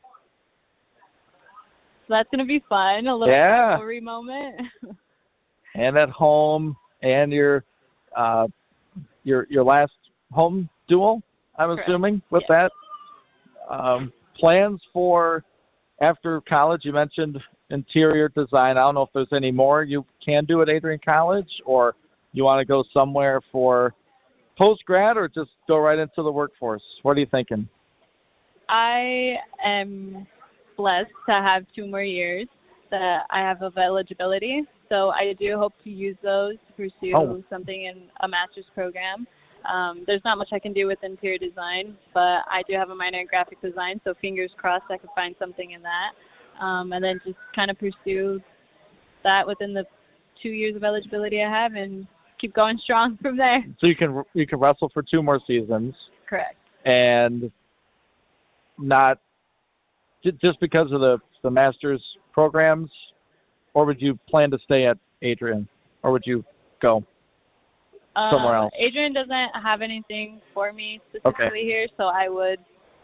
So that's going to be fun, a little rivalry moment. And at home, and your last home duel, I'm Correct. assuming, with that. Plans for after college, you mentioned interior design. I don't know if there's any more you can do at Adrian College, or you want to go somewhere for post-grad or just go right into the workforce? What are you thinking? I am blessed to have 2 more years that I have of eligibility. So I do hope to use those to pursue something in a master's program. There's not much I can do with interior design, but I do have a minor in graphic design, so fingers crossed I could find something in that. And then just kind of pursue that within the 2 years of eligibility I have and keep going strong from there. So you can wrestle for 2 more seasons. Correct. And not just because of the master's programs, or would you plan to stay at Adrian, or would you go somewhere else? Adrian doesn't have anything for me specifically here, so I would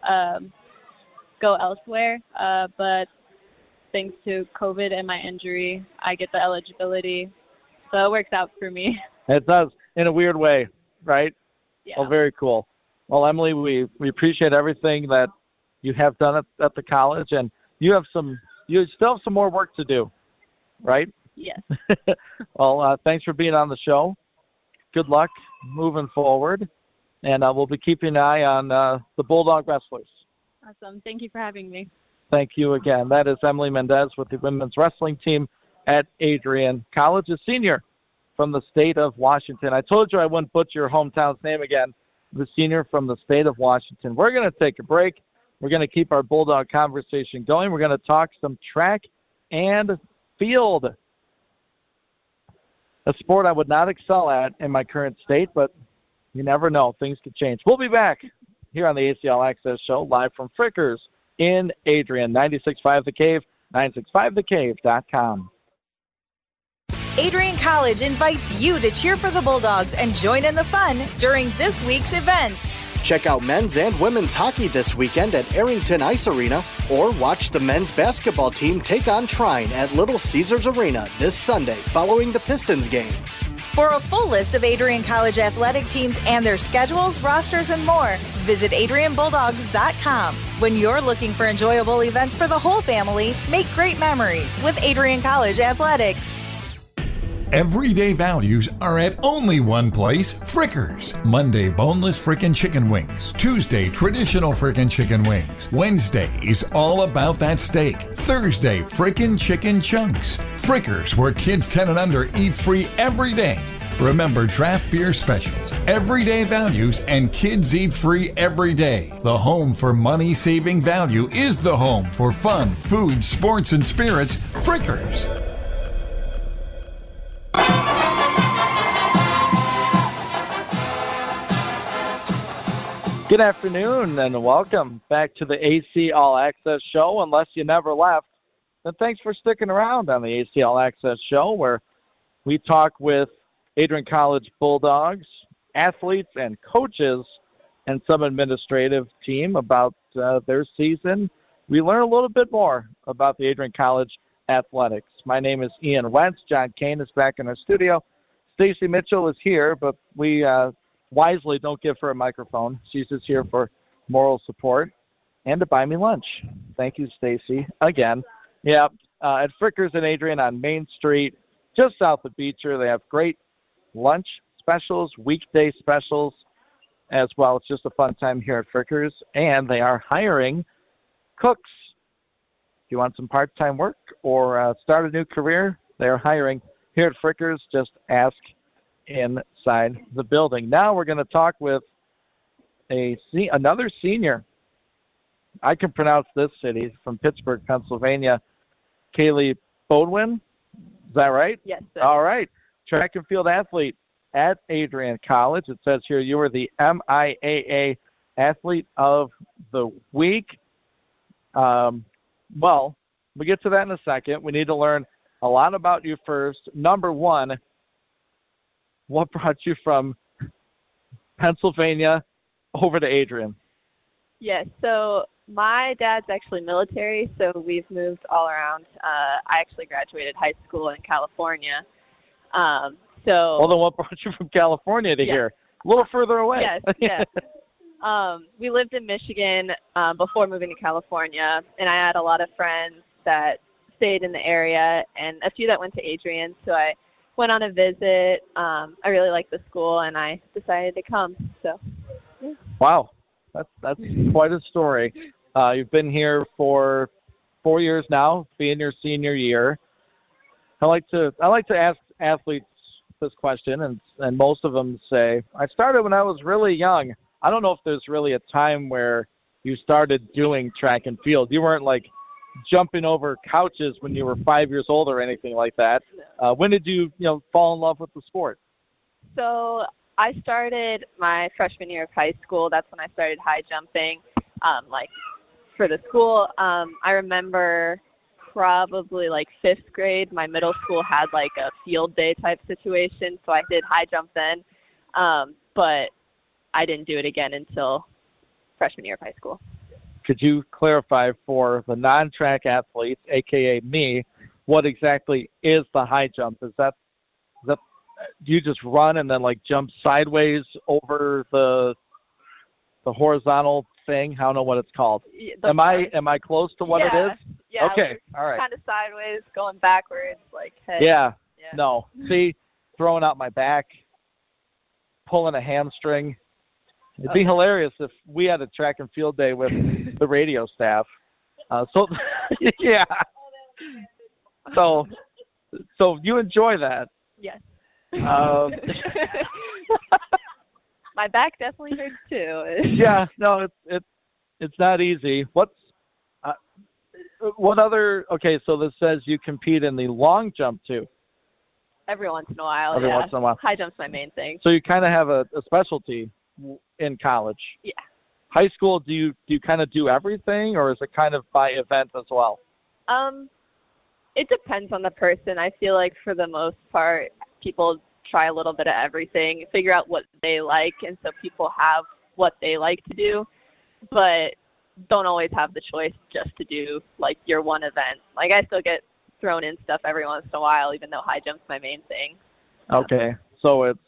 go elsewhere. But thanks to COVID and my injury, I get the eligibility, so it works out for me. It does, in a weird way, right? Yeah. Oh, very cool. Well, Emily, we appreciate everything that you have done at the college, and you still have some more work to do, right? Yes. Well, thanks for being on the show. Good luck moving forward, and we'll be keeping an eye on the Bulldog Wrestlers. Awesome. Thank you for having me. Thank you again. That is Emily Mendez with the women's wrestling team at Adrian College, a senior from the state of Washington. I told you I wouldn't butcher your hometown's name again. The senior from the state of Washington. We're going to take a break. We're going to keep our Bulldog conversation going. We're going to talk some track and field, a sport I would not excel at in my current state, but you never know. Things could change. We'll be back here on the ACL Access Show, live from Frickers in Adrian. 96.5 The Cave, 965thecave.com. Adrian College invites you to cheer for the Bulldogs and join in the fun during this week's events. Check out men's and women's hockey this weekend at Arrington Ice Arena, or watch the men's basketball team take on Trine at Little Caesars Arena this Sunday following the Pistons game. For a full list of Adrian College athletic teams and their schedules, rosters, and more, visit AdrianBulldogs.com. When you're looking for enjoyable events for the whole family, make great memories with Adrian College Athletics. Everyday values are at only one place, Frickers. Monday, boneless frickin' chicken wings. Tuesday, traditional frickin' chicken wings. Wednesday is all about that steak. Thursday, frickin' chicken chunks. Frickers, where kids 10 and under eat free every day. Remember draft beer specials, everyday values, and kids eat free every day. The home for money-saving value is the home for fun, food, sports, and spirits, Frickers. Good afternoon and welcome back to the AC All Access Show. Unless you never left, then thanks for sticking around on the AC All Access Show, where we talk with Adrian College Bulldogs, athletes and coaches, and some administrative team about their season. We learn a little bit more about the Adrian College athletics. My name is Ian Wentz. John Kane is back in our studio. Stacy Mitchell is here, but we wisely don't give her a microphone. She's just here for moral support and to buy me lunch. Thank you, Stacy, again. Yeah, at Frickers and Adrian on Main Street, just south of Beecher. They have great lunch specials, weekday specials as well. It's just a fun time here at Frickers, and they are hiring cooks. If you want some part-time work or start a new career, they are hiring here at Frickers. Just ask inside the building. Now we're going to talk with another senior. I can pronounce this city, from Pittsburgh, Pennsylvania. Kaylee Bodwin. Is that right? Yes, sir. All right. Track and field athlete at Adrian College. It says here you were the MIAA Athlete of the Week. Well, we'll get to that in a second. We need to learn a lot about you first. Number one, what brought you from Pennsylvania over to Adrian? Yes, so my dad's actually military, so we've moved all around. I actually graduated high school in California. Well, then what brought you from California to here? A little further away. Yes. We lived in Michigan before moving to California, and I had a lot of friends that stayed in the area and a few that went to Adrian, so I went on a visit. I really liked the school, and I decided to come. So, yeah. Wow, that's quite a story. You've been here for 4 years now, being your senior year. I like to ask athletes this question, and most of them say, I started when I was really young. I don't know if there's really a time where you started doing track and field. You weren't like jumping over couches when you were 5 years old or anything like that. When did you fall in love with the sport? So I started my freshman year of high school. That's when I started high jumping, for the school. I remember probably like 5th grade, my middle school had like a field day type situation, so I did high jump then, but I didn't do it again until freshman year of high school. Could you clarify for the non-track athletes, aka me, what exactly is the high jump? Is that do you just run and then like jump sideways over the horizontal thing? I don't know what it's called. Am I close to what it is? Yeah. Okay. All right. Kind of sideways, going backwards, like head. Yeah. No. See, throwing out my back, pulling a hamstring. It'd be hilarious if we had a track and field day with the radio staff. Yeah. So you enjoy that? Yes. My back definitely hurts too. Yeah. No, it's not easy. What other? Okay, so this says you compete in the long jump too. Every once in a while. Every once in a while. High jump's my main thing. So you kind of have a specialty in college. Yeah. High school, do you kind of do everything, or is it kind of by event as well? It depends on the person. I feel like for the most part, people try a little bit of everything, figure out what they like, and so people have what they like to do, but don't always have the choice just to do like your one event. Like I still get thrown in stuff every once in a while, even though high jump's my main thing. Okay, so it's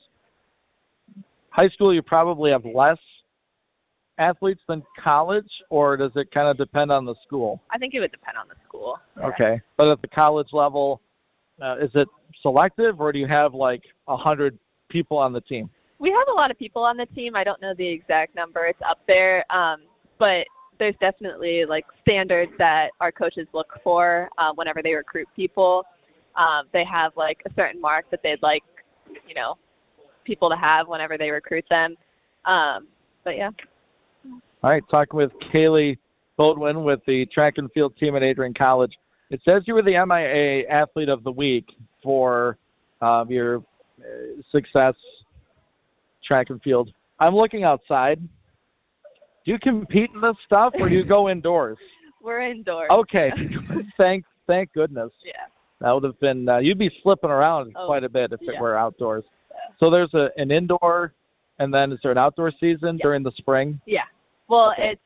high school. You probably have less athletes than college, or does it kind of depend on the school? I think it would depend on the school. Okay, but at the college level, is it selective, or do you have like 100 people on the team? We have a lot of people on the team. I don't know the exact number. It's up there, but there's definitely like standards that our coaches look for whenever they recruit people. They have like a certain mark that they'd like, people to have whenever they recruit them. But yeah. All right, talking with Kaylee Bodwin with the track and field team at Adrian College. It says you were the MIA Athlete of the Week for your success track and field. I'm looking outside. Do you compete in this stuff, or do you go indoors? We're indoors. Okay, thank goodness. Yeah. That would have been you'd be slipping around quite a bit if it were outdoors. So there's an indoor, and then is there an outdoor season during the spring? Yeah. Well, it's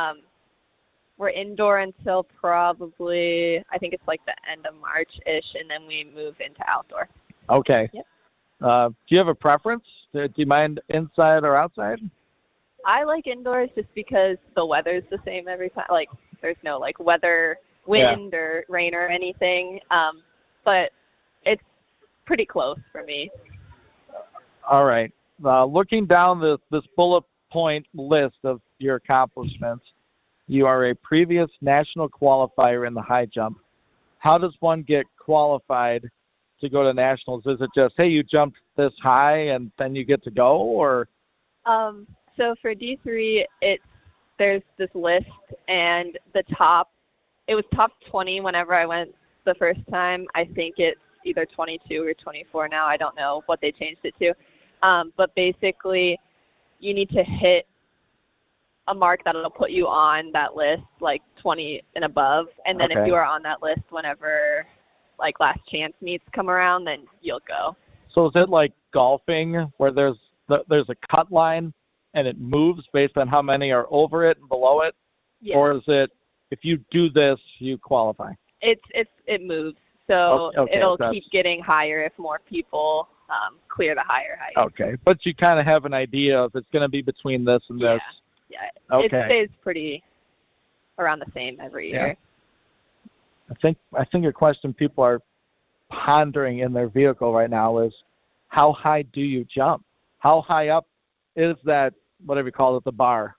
we're indoor until probably I think it's like the end of March-ish, and then we move into outdoor. Okay. Yep. Do you have a preference? Do you mind inside or outside? I like indoors just because the weather's the same every time. Like there's no like weather, wind or rain or anything. But it's pretty close for me. All right. Looking down this bullet point list of your accomplishments, you are a previous national qualifier in the high jump. How does one get qualified to go to nationals? Is it just, hey, you jumped this high and then you get to go, or? So for D3, there's this list, and it was top 20 whenever I went the first time. I think it's either 22 or 24 now. I don't know what they changed it to. But basically, you need to hit a mark that'll put you on that list, like 20 and above. And then if you are on that list whenever, like, last chance meets come around, then you'll go. So is it like golfing where there's a cut line and it moves based on how many are over it and below it? Yeah. Or is it if you do this, you qualify? It moves. So it'll keep getting higher if more people clear the higher height. Okay. But you kind of have an idea of it's going to be between this and this. Yeah. Okay. It stays pretty around the same every year. I think a question people are pondering in their vehicle right now is, how high do you jump? How high up is that, whatever you call it, the bar?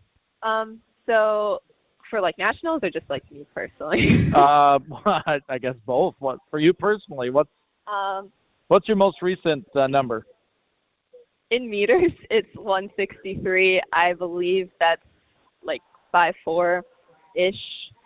So for like nationals or just like me personally? I guess both. What for you personally? What's your most recent number? In meters, it's 163. I believe that's like 5'4"-ish.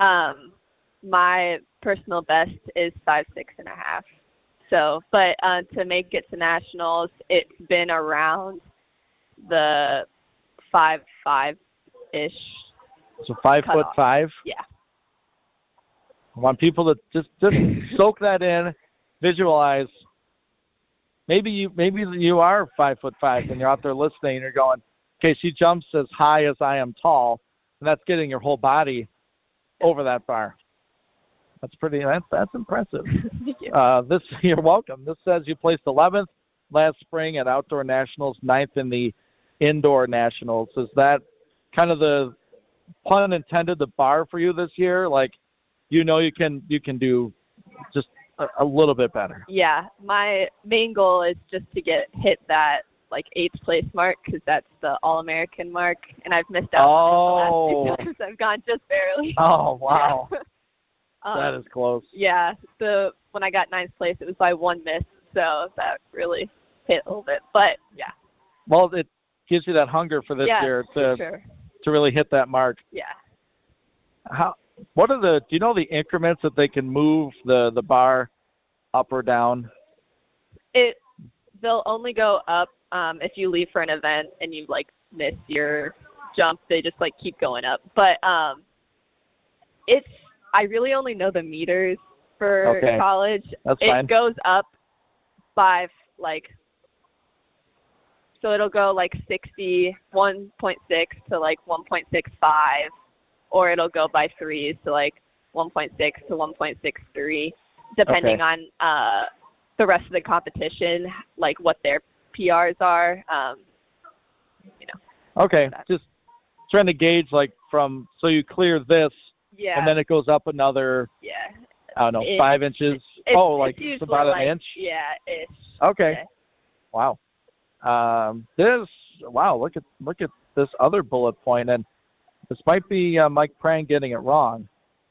My personal best is 5'6.5". So, but to make it to nationals, it's been around the 5'5"-ish. So 5'5". Yeah. I want people to just soak that in, visualize. Maybe you are 5'5" and you're out there listening and you're going, okay, she jumps as high as I am tall, and that's getting your whole body over that bar. That's impressive. You're welcome. This says you placed 11th last spring at Outdoor Nationals, 9th in the Indoor Nationals. Is that kind of the, pun intended, the bar for you this year? Like, you can do just a little bit better. Yeah, my main goal is just to hit that like 8th place mark, because that's the All-American mark, and I've missed out on the last 2 times. I've gone just barely. Oh, wow. Yeah. That is close. Yeah, when I got 9th place, it was by 1 miss, so that really hit a little bit. But yeah. Well, it gives you that hunger for this year to really hit that mark. Yeah. Do you know the increments that they can move the bar up or down? They'll only go up if you leave for an event and you like miss your jump. They just like keep going up. But I really only know the meters for college. That's fine. It goes up by so it'll go like 60, 1.6 to like 1.65, or it'll go by 3s to like 1.6 to 1.63, depending on the rest of the competition, like what their PRs are. Okay, just trying to gauge so you clear this. Yeah. And then it goes up another, I don't know, 5 inches. It's about an inch? Yeah, ish. Okay. Wow. Look at this other bullet point, and this might be Mike Prang getting it wrong.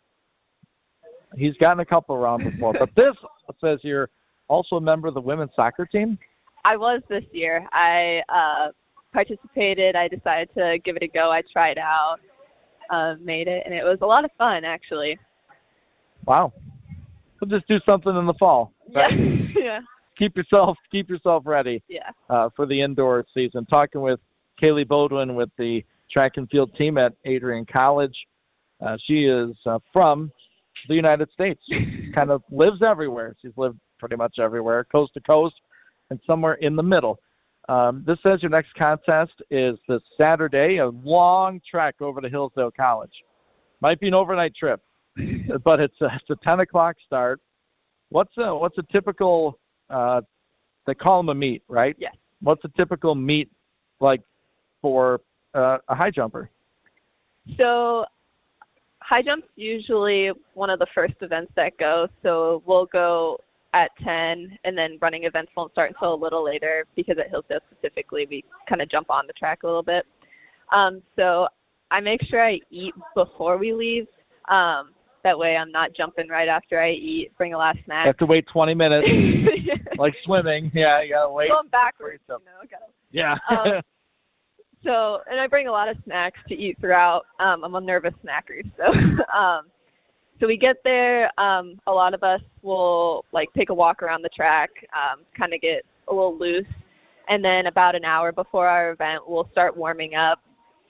He's gotten a couple around before, but this says you're also a member of the women's soccer team? I was this year. I participated. I decided to give it a go. I tried out. Made it, and it was a lot of fun, actually. Wow. We'll just do something in the fall. Right? Yeah. Keep yourself ready. Yeah. For the indoor season. Talking with Kaylee Bodwin with the track and field team at Adrian College. She is from the United States. Kind of lives everywhere. She's lived pretty much everywhere, coast to coast, and somewhere in the middle. This says your next contest is this Saturday, a long trek over to Hillsdale College. Might be an overnight trip, but it's a 10 o'clock start. What's a typical, they call them a meet, right? Yes. What's a typical meet like for a high jumper? So high jump's usually one of the first events that go. So we'll go at 10, and then running events won't start until a little later, because at Hillsdale specifically, we kind of jump on the track a little bit. So I make sure I eat before we leave. That way I'm not jumping right after I eat, bring a lot of snacks. You have to wait 20 minutes, like swimming. Yeah, you got to wait. Going backwards, Yeah. And I bring a lot of snacks to eat throughout. I'm a nervous snacker, so we get there. A lot of us will take a walk around the track, kind of get a little loose, and then about an hour before our event, we'll start warming up,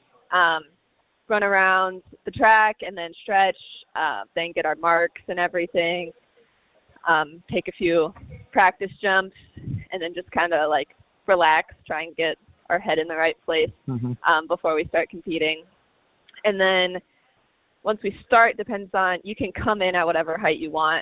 run around the track, and then stretch, then get our marks and everything, take a few practice jumps, and then just kind of relax, try and get our head in the right place before we start competing. And then once we start, depends on, you can come in at whatever height you want.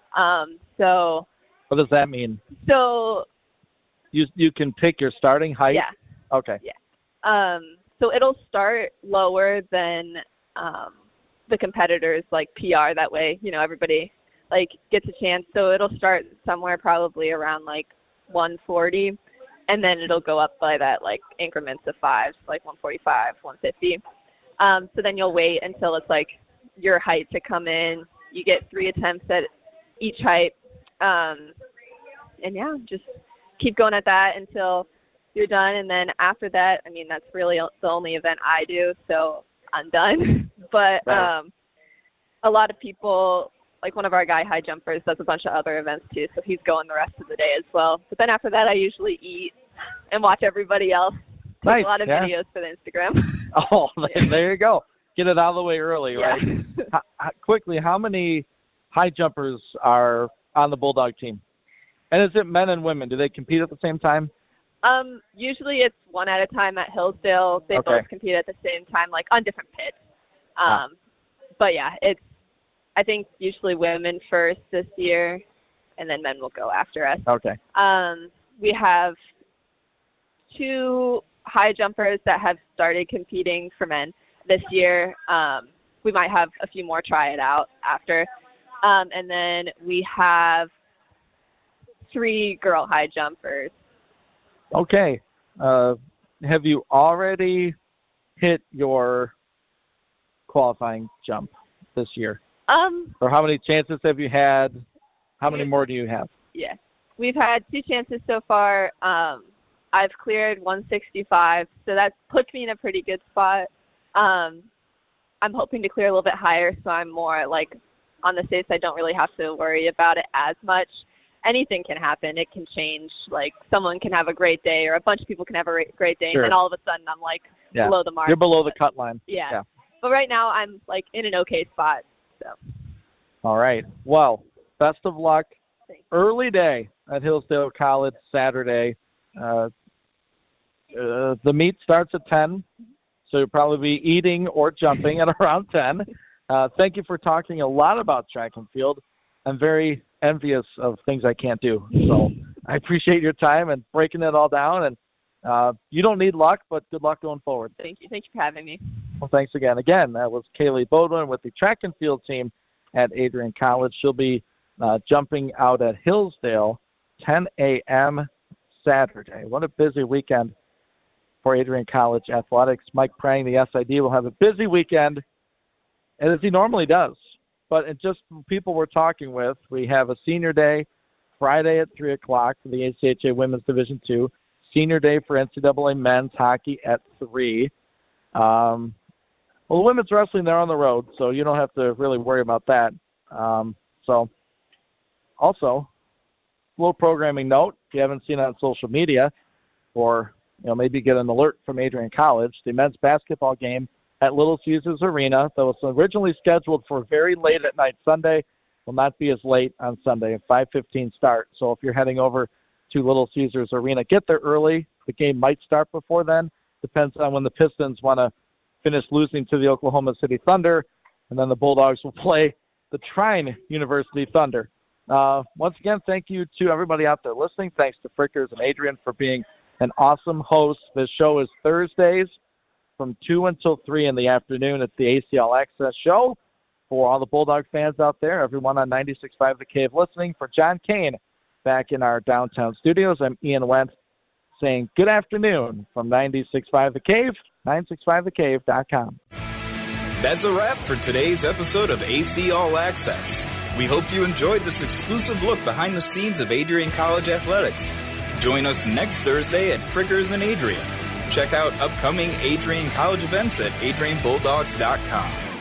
So what does that mean? So you can pick your starting height? Yeah. Okay. Yeah. So it'll start lower than the competitors, PR. That way, everybody gets a chance. So it'll start somewhere probably around 140, and then it'll go up by that increments of 5, 145, 150. So then you'll wait until it's your height to come in. You get 3 attempts at each height. And yeah, just keep going at that until you're done. And then after that, that's really the only event I do. So I'm done. But a lot of people, one of our guy high jumpers does a bunch of other events too. So he's going the rest of the day as well. But then after that, I usually eat and watch everybody else. Take a lot of videos for the Instagram. Oh, there you go. Get it out of the way early, right? Quickly, how many high jumpers are on the Bulldog team? And is it men and women? Do they compete at the same time? Usually it's one at a time at Hillsdale. They both compete at the same time, on different pits. But yeah, I think usually women first this year, and then men will go after us. Okay. We have 2 high jumpers that have started competing for men this year. We might have a few more try it out after. And then we have 3 girl high jumpers. Okay. Have you already hit your qualifying jump this year? Or how many chances have you had? How many more do you have? Yeah. We've had 2 chances so far. I've cleared 165, so that puts me in a pretty good spot. I'm hoping to clear a little bit higher, so I'm more on the safe side. I don't really have to worry about it as much. Anything can happen. It can change. Someone can have a great day, or a bunch of people can have a great day, and then all of a sudden I'm below the mark. You're below the cut line. Yeah. But right now I'm in an okay spot. So. All right. Well, best of luck. Thanks. Early day at Hillsdale College Saturday. The meet starts at 10, so you'll probably be eating or jumping at around 10. Thank you for talking a lot about track and field. I'm very envious of things I can't do. So I appreciate your time and breaking it all down. And you don't need luck, but good luck going forward. Thank you. Thank you for having me. Well, thanks again. Again, that was Kaylee Bodwin with the track and field team at Adrian College. She'll be jumping out at Hillsdale 10 a.m. Saturday. What a busy weekend for Adrian College Athletics. Mike Prang, the SID, will have a busy weekend, as he normally does. But it just people we're talking with, we have a senior day Friday at 3 o'clock for the ACHA Women's Division II, senior day for NCAA men's hockey at 3. Well, the women's wrestling, they're on the road, so you don't have to really worry about that. So, also, a little programming note, if you haven't seen it on social media, or maybe get an alert from Adrian College, the men's basketball game at Little Caesars Arena that was originally scheduled for very late at night Sunday will not be as late on Sunday, a 5:15 start. So if you're heading over to Little Caesars Arena, get there early. The game might start before then. Depends on when the Pistons want to finish losing to the Oklahoma City Thunder, and then the Bulldogs will play the Trine University Thunder. Once again, thank you to everybody out there listening. Thanks to Frickers and Adrian for being an awesome host. This show is Thursdays from 2 until 3 in the afternoon. It's the AC All Access show. For all the Bulldog fans out there, everyone on 96.5 The Cave listening, for John Kane back in our downtown studios, I'm Ian Wentz saying good afternoon from 96.5 The Cave, 965thecave.com. That's a wrap for today's episode of AC All Access. We hope you enjoyed this exclusive look behind the scenes of Adrian College Athletics. Join us next Thursday at Frickers and Adrian. Check out upcoming Adrian College events at adrianbulldogs.com.